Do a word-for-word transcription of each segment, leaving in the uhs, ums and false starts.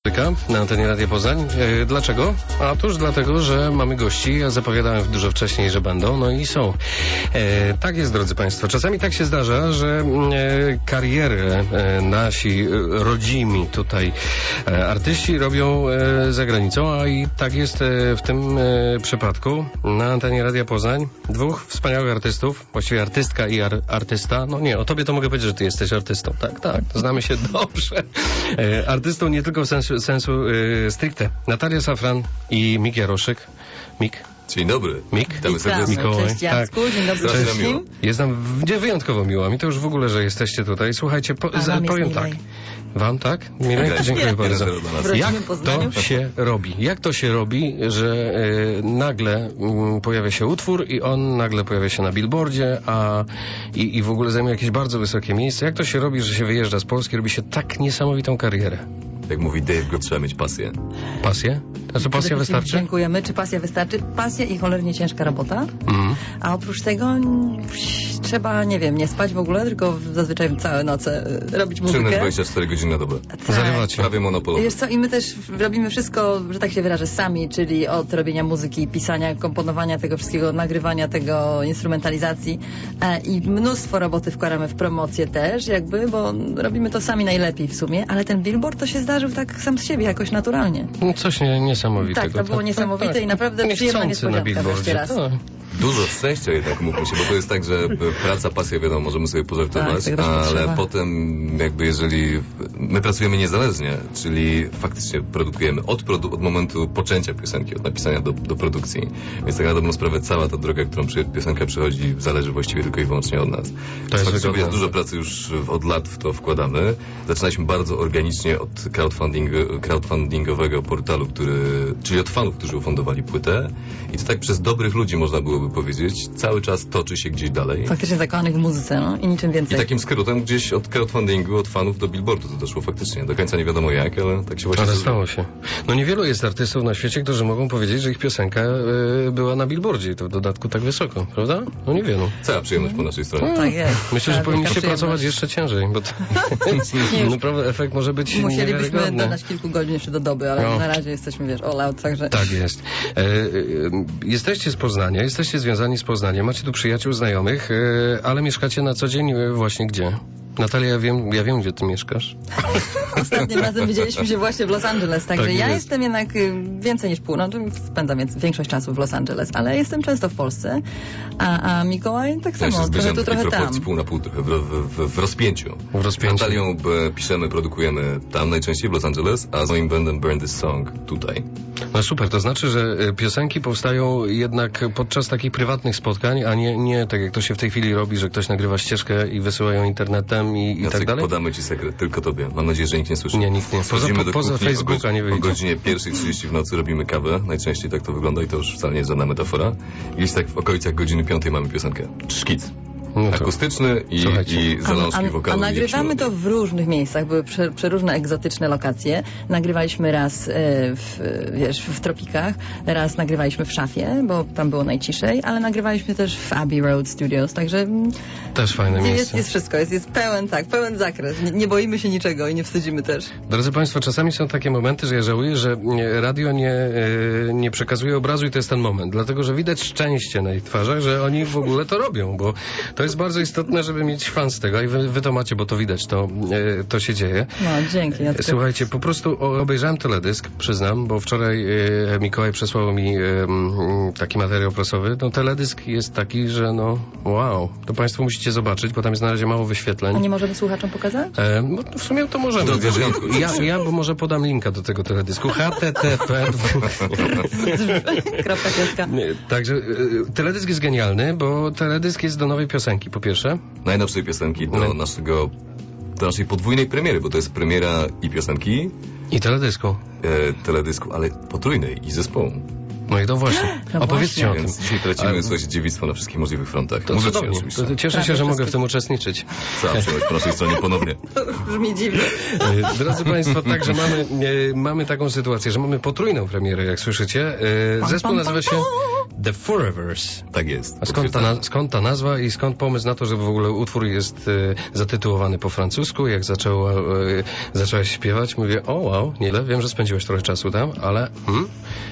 Na antenie Radia Poznań. E, dlaczego? A otóż dlatego, że mamy gości. Ja zapowiadałem dużo wcześniej, że będą, no i są. E, tak jest, drodzy Państwo. Czasami tak się zdarza, że e, karierę e, nasi e, rodzimi tutaj e, artyści robią e, za granicą, a i tak jest e, w tym e, przypadku. Na antenie Radia Poznań dwóch wspaniałych artystów, właściwie artystka i ar, artysta. No nie, o tobie to mogę powiedzieć, że ty jesteś artystą. Tak, tak, znamy się dobrze. E, artystą nie tylko w sensie sensu y, stricte. Natalia Safran i Mik Jaroszyk. Mik. Dzień dobry. Mik. Witamy serdecznie. Mikołaj. Cześć Jacku, tak. Dzień dobry wszystkim. Jest nam wyjątkowo miło. Mi to już w ogóle, że jesteście tutaj. Słuchajcie, po, A z, powiem tak. Wam tak? Milej? Dziękuję bardzo. Jak to się robi? Jak to się robi, że y, nagle y, pojawia się utwór i on nagle pojawia się na billboardzie, a i, i w ogóle zajmuje jakieś bardzo wysokie miejsce? Jak to się robi, że się wyjeżdża z Polski, robi się tak niesamowitą karierę? Jak mówi Dave, trzeba mieć pasję. Pasję? A czy pasja wystarczy? Dziękujemy. Czy pasja wystarczy? Pasja i cholernie ciężka robota. Mm. A oprócz tego n- trzeba, nie wiem, nie spać w ogóle, tylko zazwyczaj całe noce y, robić muzykę. Czynne dwadzieścia cztery godziny na dobę. Tak. Zarywacie. Prawie monopolowy. Wiesz co, i my też robimy wszystko, że tak się wyrażę, sami, czyli od robienia muzyki, pisania, komponowania tego wszystkiego, nagrywania tego, instrumentalizacji e, i mnóstwo roboty wkładamy w promocję też, jakby, bo robimy to sami najlepiej w sumie, ale ten billboard to się zdarzył tak sam z siebie, jakoś naturalnie. No coś nie, niesamowitego. Tak, to było niesamowite tak, i naprawdę tak. przyjemna Niechcący na niespodzianka wreszcie billboardzie. raz. Tak. Dużo szczęścia jednak, mówmy się, bo to jest tak, że praca, pasja, wiadomo, możemy sobie pożartować, Tak, tego też ale potrzeba. potem jakby jeżeli my pracujemy niezależnie, czyli faktycznie produkujemy od, produ od momentu poczęcia piosenki, od napisania do, do produkcji, więc tak na dobrą sprawę cała ta droga, którą przy, piosenka przychodzi, zależy właściwie tylko i wyłącznie od nas. To jest faktycznie wygodne. dużo pracy już od lat w to wkładamy. Zaczynaliśmy bardzo organicznie od crowdfunding, crowdfundingowego portalu, który, czyli od fanów, którzy ufundowali płytę i to tak przez dobrych ludzi można byłoby powiedzieć, cały czas toczy się gdzieś dalej. Faktycznie zakochanych w muzyce, no i niczym I więcej. takim skrótem gdzieś od crowdfundingu, od fanów do billboardu to doszło faktycznie. Do końca nie wiadomo jak, ale tak się właśnie Ale zdarzyło. stało się. No niewielu jest artystów na świecie, którzy mogą powiedzieć, że ich piosenka y, była na billboardzie i to w dodatku tak wysoko, prawda? No niewielu. Cała przyjemność po naszej stronie. Tak jest. Myślę, że Tak, powinniście wielka pracować przyjemność. jeszcze ciężej, bo to Nie, już naprawdę efekt może być musielibyśmy niewiarygodny. dodać kilku godzin jeszcze do doby, ale No. na razie jesteśmy, wiesz, all out, także... Tak jest. E, e, jesteście z Poznania, jesteście związani z Poznaniem, macie tu przyjaciół, znajomych, e, ale mieszkacie na co dzień e, właśnie gdzie? Natalia, ja wiem, ja wiem, gdzie ty mieszkasz. Ostatnim razem widzieliśmy się właśnie w Los Angeles, także Tak ja jest. jestem jednak y, więcej niż pół, no to spędzam więc większość czasu w Los Angeles, ale jestem często w Polsce, a, a Mikołaj tak Ja się samo, trochę zbliżam tu, do takiej trochę tam. proporcji pół na pół, trochę w, w, w, w rozpięciu. W rozpięciu. Natalią e, piszemy, produkujemy tam najczęściej w Los Angeles, a z moim bandem Burn This Song tutaj. No super, to znaczy, że e, piosenki powstają jednak podczas takich prywatnych spotkań, a nie, nie tak jak to się w tej chwili robi, że ktoś nagrywa ścieżkę i wysyła ją internetem i, i Jacek, tak dalej. podamy ci sekret, tylko tobie. Mam nadzieję, że nikt nie słyszy. Nie, nikt nie. Poza, Wchodzimy do poza kuchni Facebooka o, nie o wyjdzie. godzinie pierwszej trzydzieści w nocy robimy kawę. Najczęściej tak to wygląda i to już wcale nie jest żadna metafora. I gdzieś tak w okolicach godziny piątej mamy piosenkę. Szkic. No to- Akustyczny i, Słuchajcie. i zalążki A, a, wokalu. a i nagrywamy jakiś to w różnych miejscach, były prze, przeróżne egzotyczne lokacje. Nagrywaliśmy raz e, w, wiesz, w tropikach, raz nagrywaliśmy w szafie, bo tam było najciszej, ale nagrywaliśmy też w Abbey Road Studios, także mm, Też fajne jest, miejsce. jest wszystko, jest, jest pełen, tak, pełen zakres. Nie, nie boimy się niczego i nie wstydzimy też. Drodzy Państwo, czasami są takie momenty, że ja żałuję, że nie, radio nie, e, nie przekazuje obrazu i to jest ten moment. Dlatego, że widać szczęście na ich twarzach, że oni w ogóle to robią, bo to jest bardzo istotne, żeby mieć fan z tego i wy, wy to macie, bo to widać, to, e, to się dzieje. No, dzięki. Ja tylko... Słuchajcie, po prostu o- obejrzałem teledysk, przyznam, bo wczoraj e, Mikołaj przesłał mi e, m, taki materiał prasowy. No teledysk jest taki, że no wow, to Państwo musicie zobaczyć, bo tam jest na razie mało wyświetleń. A nie możemy słuchaczom pokazać? E, no, w sumie to możemy. Do zwierzątku. Ja, ja bo może podam linka do tego teledysku. H T T P. Kropka kieska. Nie, Także e, teledysk jest genialny, bo teledysk jest do nowej piosenki, po pierwsze. najnowszej piosenki do No. naszego, do naszej podwójnej premiery, bo to jest premiera i piosenki, I teledysku. e, teledysku, ale potrójnej i zespołu. No i to właśnie. No Opowiedzcie właśnie. o tym. Więc dzisiaj tracimy, Ale- słuchajcie, dziewictwo na wszystkich możliwych frontach. To Możecie cudownie. oczywiście. To Cieszę się, Prawie że mogę w wszystkie. tym uczestniczyć. Zawsze po naszej stronie ponownie. Brzmi dziwnie. E, Drodzy Państwo, także mamy, e, mamy taką sytuację, że mamy potrójną premierę, jak słyszycie. E, Zespół nazywa się The Forevers. Tak jest. A skąd ta, na, skąd ta nazwa i skąd pomysł na to, że w ogóle utwór jest e, zatytułowany po francusku? Jak zaczęła, e, zaczęłaś śpiewać, mówię, o wow, nieźle, wiem, że spędziłaś trochę czasu tam, ale... Hmm?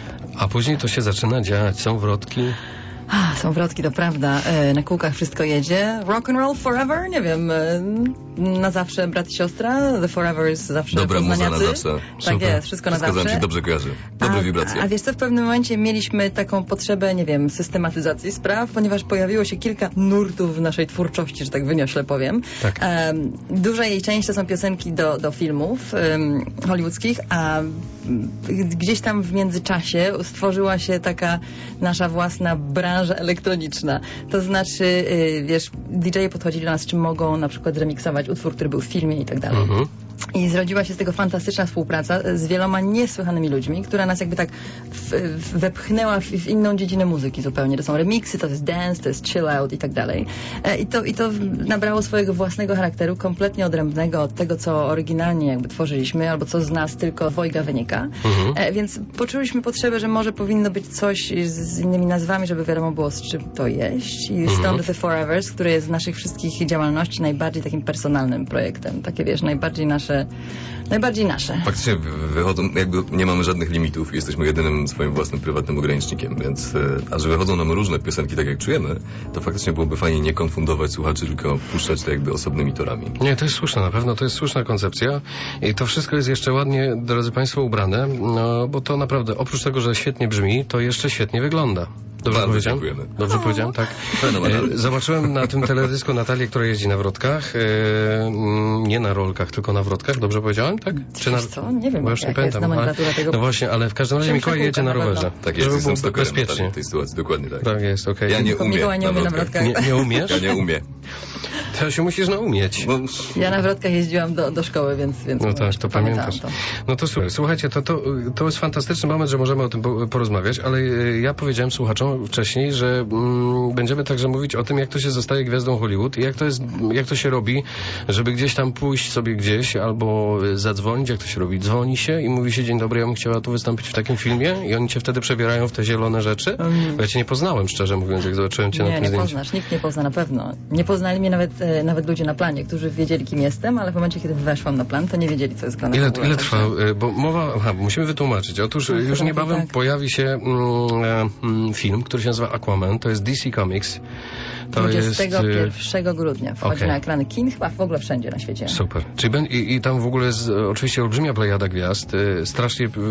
A później to się zaczyna dziać, są wrotki. A, są wrotki, to prawda. E, na kółkach wszystko jedzie. Rock and roll forever? Nie wiem. E, na zawsze brat i siostra. The Forevers zawsze Dobra muza na poznaniacy. zawsze. Tak Super. jest, wszystko na Wszystko nam zawsze. się dobrze kojarzy. Dobre a, wibracje. A wiesz co, w pewnym momencie mieliśmy taką potrzebę, nie wiem, systematyzacji spraw, ponieważ pojawiło się kilka nurtów w naszej twórczości, że tak wyniośle powiem. Tak. Um, duża jej część to są piosenki do, do filmów um, hollywoodzkich, a mm, gdzieś tam w międzyczasie stworzyła się taka nasza własna branża elektroniczna. To znaczy, y, wiesz, D J-e podchodzili do nas, czy mogą na przykład remiksować utwór, który był w filmie i tak dalej. Mhm. I zrodziła się z tego fantastyczna współpraca z wieloma niesłychanymi ludźmi, która nas jakby tak w, w, wepchnęła w, w inną dziedzinę muzyki zupełnie. To są remiksy, to jest dance, to jest chill out i tak dalej. E, I to, i to nabrało swojego własnego charakteru, kompletnie odrębnego od tego, co oryginalnie jakby tworzyliśmy, albo co z nas tylko dwojga wynika. Mhm. E, więc poczuliśmy potrzebę, że może powinno być coś z, z innymi nazwami, żeby wiadomo było, z czym to jeść. I Mhm. stąd The Forevers, które jest z naszych wszystkich działalności najbardziej takim personalnym projektem. Takie, wiesz, najbardziej nasze Najbardziej nasze. Faktycznie wy- wychodzą, jakby nie mamy żadnych limitów, jesteśmy jedynym swoim własnym prywatnym ogranicznikiem, więc e, a że wychodzą nam różne piosenki tak jak czujemy, to faktycznie byłoby fajnie nie konfundować słuchaczy, tylko puszczać to jakby osobnymi torami. Nie, to jest słuszne, na pewno to jest słuszna koncepcja i to wszystko jest jeszcze ładnie, drodzy Państwo, ubrane, no, bo to naprawdę, oprócz tego, że świetnie brzmi, to jeszcze świetnie wygląda. Dobrze Bardzo powiedziałem? dziękujemy. Dobrze powiedziałem, tak. Fenomenalnie. E, Zobaczyłem na tym teledysku Natalię, która jeździ na wrotkach, e, mm, nie na rolkach, tylko na wrotkach, dobrze powiedziałem, tak? Czy na... Wiesz co? Nie wiem, Bo już nie jaka jest pamiętam, ale... nomenklatura tego. No właśnie, ale w każdym razie Wsiąść Mikołaj na jedzie na kółka na rowerze. pewno. Tak jest, żeby jestem było stokerem bezpiecznie. Natalii w tej sytuacji, dokładnie tak. Tak jest, okej. Ja nie Tylko umiem Mikołaj nie na umie na wrotkach. wrotkach. Nie, nie umiesz? Ja nie umiem. To się musisz naumieć. Bo Ja na wrotkach jeździłam do, do szkoły, więc, więc No tak, to pamiętałam pamiętasz. to. No to słuchaj, słuchajcie, to, to, to jest fantastyczny moment, że możemy o tym po- porozmawiać, ale e, ja powiedziałem słuchaczom wcześniej, że mm, będziemy także mówić o tym, jak to się zostaje gwiazdą Hollywood i jak to jest, jak to się robi, żeby gdzieś tam pójść sobie gdzieś albo e, zadzwonić, jak to się robi. Dzwoni się i mówi się, dzień dobry, ja bym chciała tu wystąpić w takim filmie i oni cię wtedy przebierają w te zielone rzeczy. Mm. Bo ja cię nie poznałem, szczerze mówiąc, jak zobaczyłem cię na Nie, tym nie zdjęciu. poznasz, nikt nie pozna na pewno. Nie poznali mnie nawet, e, nawet ludzie na planie, którzy wiedzieli, kim jestem, ale w momencie, kiedy weszłam na plan, to nie wiedzieli, co jest grane Ile, w ogóle. ile Także- trwa? e, Bo mowa, aha, musimy wytłumaczyć. Otóż e, No, już chyba niebawem tak. pojawi się mm, e, mm, film, który się nazywa Aquaman. To jest D C Comics. To dwudziestego jest... pierwszego grudnia wchodzi okej. na ekrany kin, chyba w ogóle wszędzie na świecie. e, Super. Czyli ben, i, I tam w ogóle jest e, oczywiście olbrzymia plejada gwiazd. E, strasznie, e,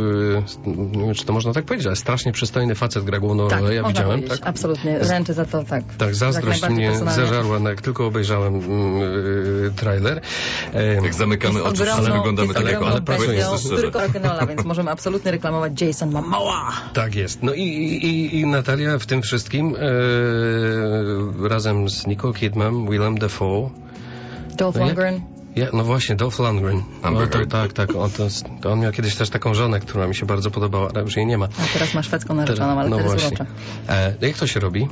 nie wiem, czy to można tak powiedzieć, ale strasznie przystojny facet gra główną Tak, rolę. Ja można widziałem, powiedzieć. tak? Absolutnie. Ręczę za to, tak. Tak, zazdrość najbardziej mnie personalnie. zeżarła, no, jak tylko obejrzałem mm, e, trailer. E, jak zamykamy oczy, wszyscy Ogromną- wyglądamy jest tak jak ogromną on. pracuję, bestią Powiedzmy szczerze. tylko rock'n'rolla, więc możemy absolutnie reklamować Jason Momoa. Tak jest. No i, i, i Natalia w tym wszystkim e, razem z Nicole Kidman, Willem Dafoe. Dolph No jak- Lundgren. Ja, no właśnie, Dolph Lundgren. No, Amber to, Heard. tak, tak. On, to, to on miał kiedyś też taką żonę, która mi się bardzo podobała, ale już jej nie ma. A teraz ma szwedzką narzeczoną, ale no teraz właśnie. urocza. E, jak to się robi?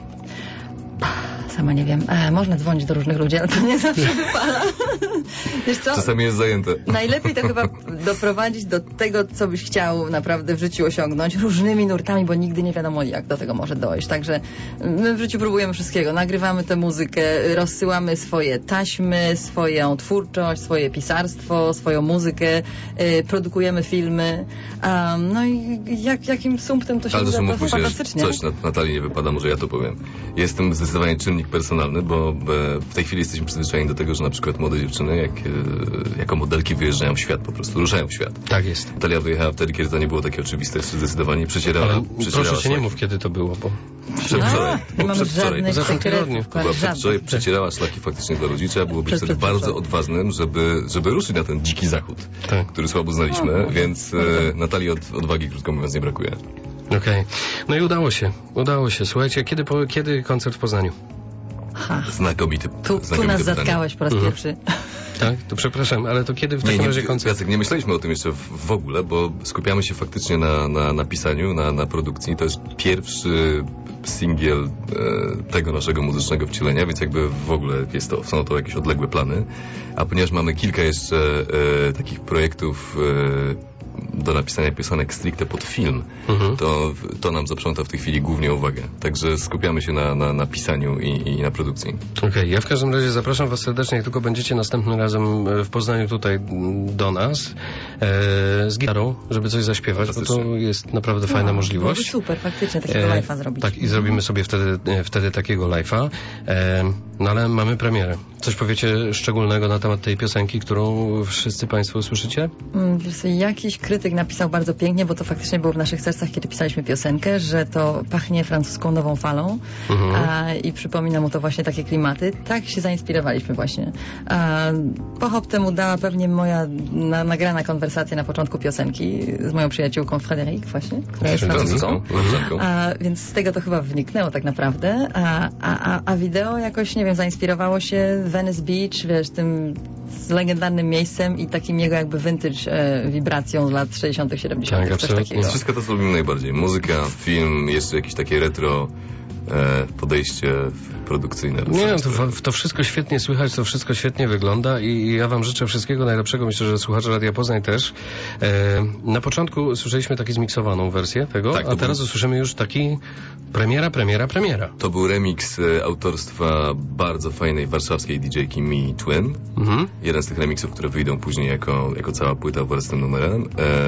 Sama nie wiem. E, można dzwonić do różnych ludzi, ale to nie zawsze wypala. Wiesz co? Czasami jest zajęte. Najlepiej to chyba doprowadzić do tego, co byś chciał naprawdę w życiu osiągnąć, różnymi nurtami, bo nigdy nie wiadomo, jak do tego może dojść. Także my w życiu próbujemy wszystkiego. Nagrywamy tę muzykę, rozsyłamy swoje taśmy, swoją twórczość, swoje pisarstwo, swoją muzykę, y, produkujemy filmy. Um, no i jak, jakim sumptem to się Ale uda, też to umówmy się, że fantastycznie. coś na Natalii nie wypada, może ja to powiem. Jestem zdecydowanie czynnik personalny, bo e, w tej chwili jesteśmy przyzwyczajeni do tego, że na przykład młode dziewczyny, jak, e, jako modelki wyjeżdżają w świat, po prostu ruszają w świat. Tak jest. Natalia wyjechała wtedy, kiedy to nie było takie oczywiste, zdecydowanie przecierała, Ale przecierała proszę się nie szlaki. mów, kiedy to było, bo... Przedwczoraj. A, To nie było mamy przedwczoraj. żadnych W zeszłym sekretów. tygodniu. To była Żadnych. przedwczoraj, przecierała szlaki faktycznie dla ludzi. Trzeba było być Przez wtedy przedwczoraj. bardzo odważnym, żeby, żeby ruszyć na ten dziki zachód, Tak. który słabo znaliśmy, więc e, Natalii od, odwagi, krótko mówiąc, nie brakuje. Okej. No i udało się. Udało się. Słuchajcie, kiedy, po, kiedy koncert w Poznaniu? Ha. Znakomity, Tu, tu znakomite nas pytanie. zatkałeś po raz Mhm. pierwszy. Tak? To przepraszam, ale to kiedy w takim nie, nie, razie koncert? Jacek, nie myśleliśmy o tym jeszcze w, w ogóle, bo skupiamy się faktycznie na, na, na pisaniu, na, na produkcji. To jest pierwszy singiel e, tego naszego muzycznego wcielenia, więc jakby w ogóle jest to, są to jakieś odległe plany. A ponieważ mamy kilka jeszcze e, takich projektów e, do napisania piosenek stricte pod film, mhm. to, to nam zaprząta w tej chwili głównie uwagę. Także skupiamy się na, na, na pisaniu i, i na produkcji. Okej, okay, ja w każdym razie zapraszam was serdecznie, jak tylko będziecie następnym razem w Poznaniu tutaj do nas e, z gitarą, żeby coś zaśpiewać, bo to jest naprawdę fajna no, możliwość. Super, faktycznie takiego e, live'a zrobić. Tak, i zrobimy sobie wtedy, wtedy takiego live'a. E, no ale mamy premierę. Coś powiecie szczególnego na temat tej piosenki, którą wszyscy państwo usłyszycie? Mm, jakiś krytyk napisał bardzo pięknie, bo to faktycznie było w naszych sercach, kiedy pisaliśmy piosenkę, że to pachnie francuską nową falą mhm. a, i przypomina mu to właśnie takie klimaty. Tak się zainspirowaliśmy właśnie. A, pochop temu dała pewnie moja na, nagrana konwersacja na początku piosenki z moją przyjaciółką Frédéric właśnie, która jest francuską. A, więc z tego to chyba wyniknęło tak naprawdę. A, a, a wideo jakoś, nie wiem, zainspirowało się Venice Beach, wiesz, tym z legendarnym miejscem i takim jego jakby vintage e, wibracją z lat sześćdziesiątych, siedemdziesiątych. Tak, coś takiego. Wszystko to, co lubimy najbardziej. Muzyka, film, jeszcze jakieś takie retro e, podejście produkcyjne. Nie, no, to, to wszystko świetnie słychać, to wszystko świetnie wygląda i ja wam życzę wszystkiego najlepszego. Myślę, że słuchacze Radia Poznań też. E, na początku słyszeliśmy taką zmiksowaną wersję tego, tak, a teraz był... usłyszymy już taki premiera, premiera, premiera. To był remix e, autorstwa bardzo fajnej warszawskiej didżejki Mi Twin. Mhm. Jeden z tych remixów, które wyjdą później jako, jako cała płyta wraz z tym numerem.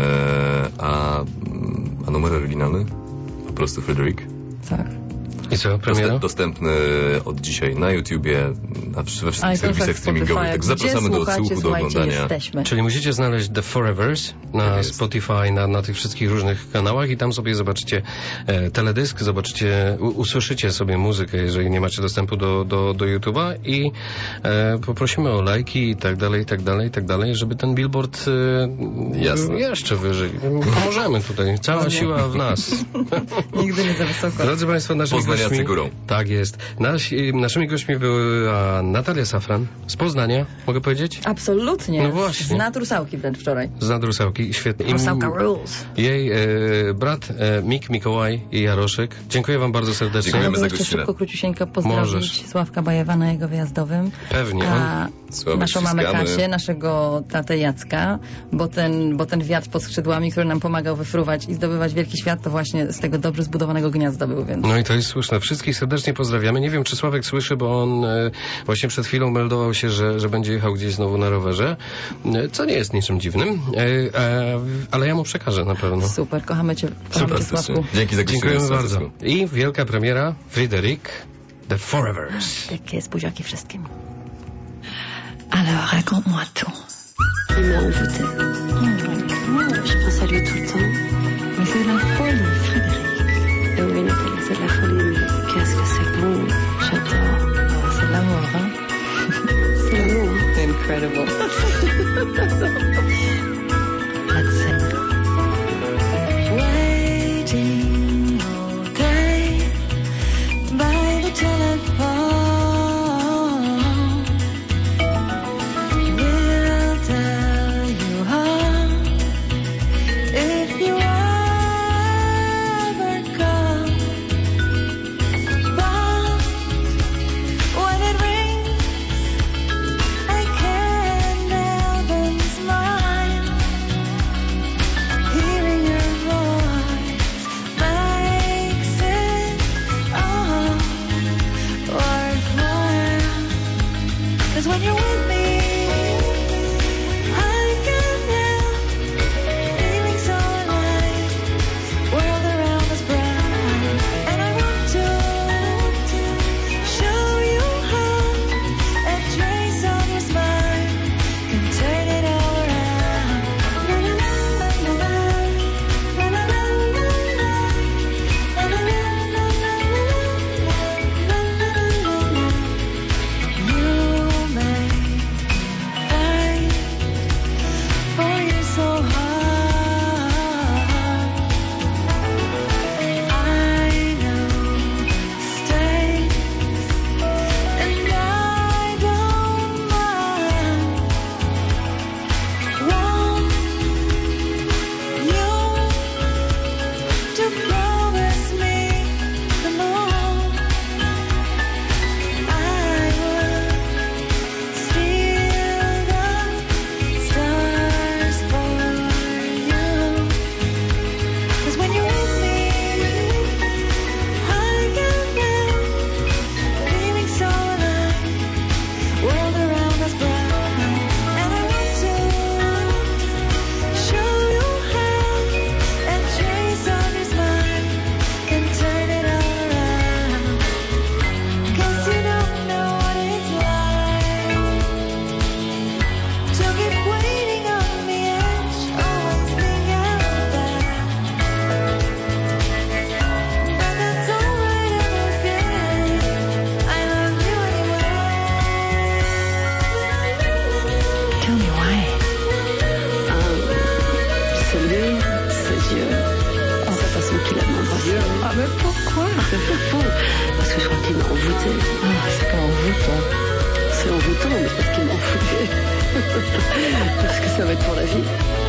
E, a, a numer oryginalny? Po prostu Frédéric. Tak. I co, premiera? Dostępny od dzisiaj na YouTubie, na, we wszystkich serwisach streamingowych. Tak zapraszamy do odsłuchu, do oglądania. Jesteśmy. Czyli musicie znaleźć The Forevers na tak Spotify, na, na tych wszystkich różnych kanałach i tam sobie zobaczycie e, teledysk, zobaczycie, u, usłyszycie sobie muzykę, jeżeli nie macie dostępu do, do, do YouTube'a i e, poprosimy o lajki i tak dalej, i tak dalej, i tak dalej, żeby ten billboard e, Jasne. jeszcze wyżej. Pomożemy tutaj. Cała siła w nas. Nigdy nie za wysoko. Drodzy Państwo, naszymi gośćmi, górą. Tak jest. Nasi, naszymi gośćmi była Natalia Safran z Poznania, mogę powiedzieć? Absolutnie. No właśnie. Z Nadrusałki wręcz wczoraj. Z Nadrusałki, świetnie. Rusałka rules. Jej e, brat e, Mik Mikołaj i Jaroszyk. Dziękuję wam bardzo serdecznie. Dziękujemy za jeszcze godzinę. szybko, króciusieńko pozdrowić Możesz. Sławka Bajewa na jego wyjazdowym. Pewnie. A Sławek naszą mamę ściskamy. Kasię, naszego tatę Jacka, bo ten, bo ten wiatr pod skrzydłami, który nam pomagał wyfruwać i zdobywać wielki świat, to właśnie z tego dobrze zbudowanego gniazda był, więc... No i to jest słuszne. Wszystkich serdecznie pozdrawiamy. Nie wiem, czy Sławek słyszy, bo on e, właśnie przed chwilą meldował się, że, że będzie jechał gdzieś znowu na rowerze, e, co nie jest niczym dziwnym, e, e, ale ja mu przekażę na pewno. Super, kochamy cię, kochamy cię, Sławku. Dzięki za Dziękujemy bardzo. I wielka premiera, Frédéric, The Forevers. Takie buziaki wszystkim. Alors, raconte-moi tout. Il m'a envoûté. Je pense à lui tout le temps. Mais c'est de la folie, Frédéric. Et oui, Nathalie, c'est de la folie, mais qu'est-ce que c'est bon. J'adore. Oh, c'est de l'amour, hein? C'est l'amour, hein? Incredible. Let's sing. Waiting all day by the telephone. We'll tell you how it ses yeux, à sa façon qu'il aime m'embrasser. Ah, mais pourquoi? C'est faux, parce que je crois qu'il m'a envoûté. Ah, c'est pas envoûtant. C'est envoûtant, mais parce qu'il m'a envoûté. Parce que ça va être pour la vie.